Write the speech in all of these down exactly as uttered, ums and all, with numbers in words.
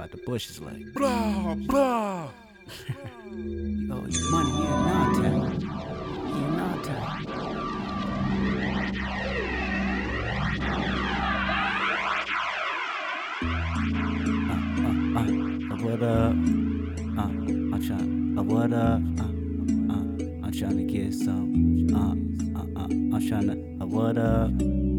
about the bushes like. Blah, blah. You owe your money, you in non-town. You in non-town. Uh, uh, uh, what up? Uh, I'm trying, uh, what up? Uh, uh, I'm trying to get some. Uh, uh, uh, I'm trying to, uh, what up?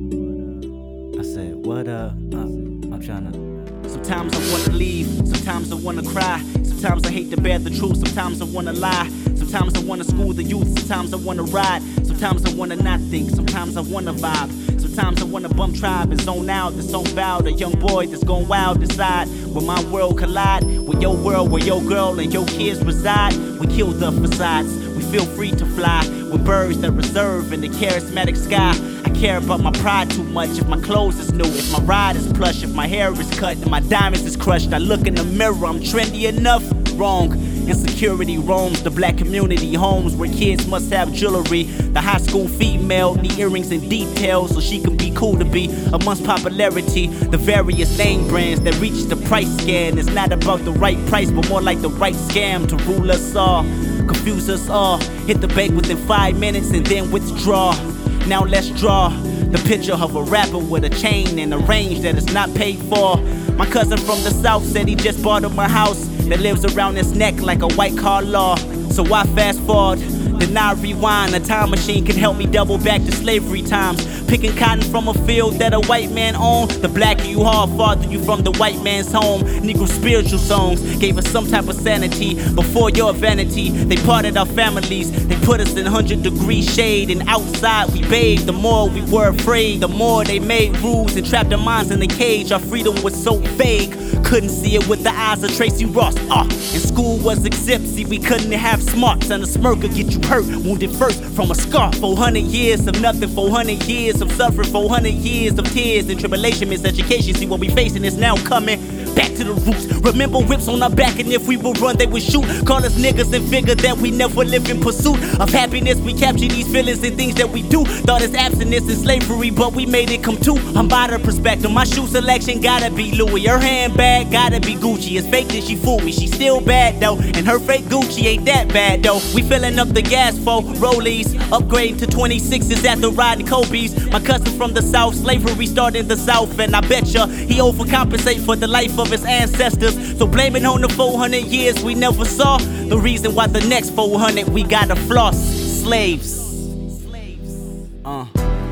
I said, what up? Uh, I'm trying to. Sometimes I wanna leave, sometimes I wanna cry. Sometimes I hate to bear the truth, sometimes I wanna lie. Sometimes I wanna school the youth, sometimes I wanna ride. Sometimes I wanna not think, sometimes I wanna vibe. Sometimes I wanna bump tribe and zone out. The song bout a young boy that's gone wild. Decide when my world collide with your world, where your girl and your kids reside. We kill the facades, we feel free to fly with birds that reserve in the charismatic sky. I care about my pride too much. If my clothes is new, if my ride is plush, if my hair is cut and my diamonds is crushed, I look in the mirror, I'm trendy enough. Wrong. Insecurity roams the black community homes where kids must have jewelry. The high school female need earrings and details so she can be cool to be amongst popularity. The various name brands that reach the price scan. It's not about the right price but more like the right scam to rule us all, confuse us all. Hit the bank within five minutes and then withdraw. Now let's draw the picture of a rapper with a chain and a range that is not paid for. My cousin from the south said he just bought him a house that lives around his neck like a white car law. So I fast forward, then I rewind. A time machine can help me double back to slavery times. Picking cotton from a field that a white man owned. The blacker you are, farther you from the white man's home. Negro spiritual songs gave us some type of sanity. Before your vanity, they parted our families. They put us in hundred degree shade, and outside we bathed. The more we were afraid, the more they made rules and trapped our minds in a cage. Our freedom was so vague, couldn't see it with the eyes of Tracy Ross. Ah, uh, and school was exempt, see we couldn't have smarts, and a smirk could get you hurt, wounded first from a scar. four hundred years of nothing, four hundred years of suffering, four hundred years of tears and tribulation, miseducation. See what we facing is now coming back to the roots. Remember whips on our back, and if we would run, they would shoot. Call us niggas and figure that we never live in pursuit of happiness. We capture these feelings and things that we do. Thought it's abstinence and slavery, but we made it come true. I'm by the perspective, my shoe selection gotta be Louis. Her handbag gotta be Gucci. It's fake that she fooled me, she still bad though, and her fake Gucci ain't that bad though. We filling up the gas for rollies, upgrading to twenty-sixes after riding Kobe's. My cousin from the south, slavery started in the south, and I betcha he overcompensate for the life of his ancestors. So blaming on the four hundred years we never saw the reason why the next four hundred we gotta floss. Slaves. Uh.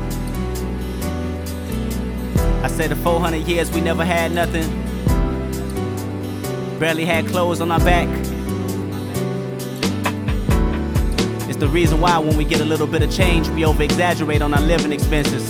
I said the four hundred years we never had nothing. Barely had clothes on our back. It's the reason why when we get a little bit of change, we over-exaggerate on our living expenses.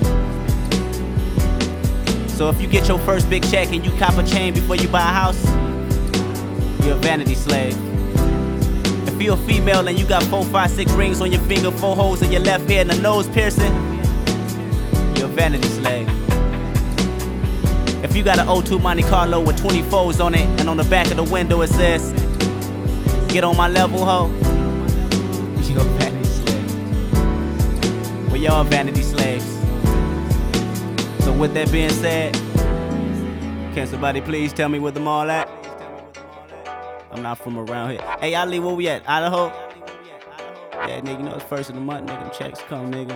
So if you get your first big check and you cop a chain before you buy a house, you're a vanity slave. If you're a female and you got four, five, six rings on your finger, four holes in your left ear and a nose piercing, you're a vanity slave. If you got an oh two Monte Carlo with twenty-fours on it, and on the back of the window it says, "Get on my level, ho," you're a vanity slave. We all vanity slaves. So with that being said, can somebody please tell me where them all at? I'm not from around here. Hey, Ali, where we at? Idaho? Yeah, nigga, you know it's first of the month, nigga. Them checks come, nigga.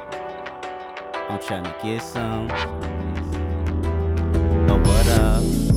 I'm trying to get some. Oh, what up?